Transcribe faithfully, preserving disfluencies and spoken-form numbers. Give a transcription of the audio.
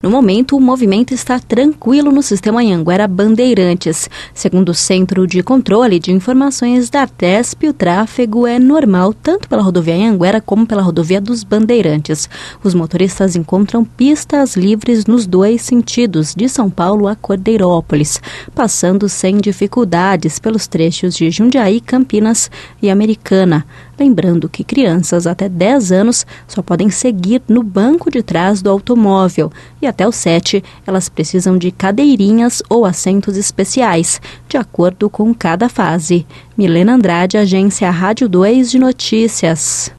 No momento, o movimento está tranquilo no sistema Anhanguera Bandeirantes. Segundo o Centro de Controle de Informações da Artesp, o tráfego é normal tanto pela rodovia Anhanguera como pela rodovia dos Bandeirantes. Os motoristas encontram pistas livres nos dois sentidos, de São Paulo a Cordeirópolis, passando sem dificuldades pelos trechos de Jundiaí, Campinas e Americana. Lembrando que crianças até dez anos só podem seguir no banco de trás do automóvel e até os sete elas precisam de cadeirinhas ou assentos especiais, de acordo com cada fase. Milena Andrade, Agência Rádio dois de Notícias.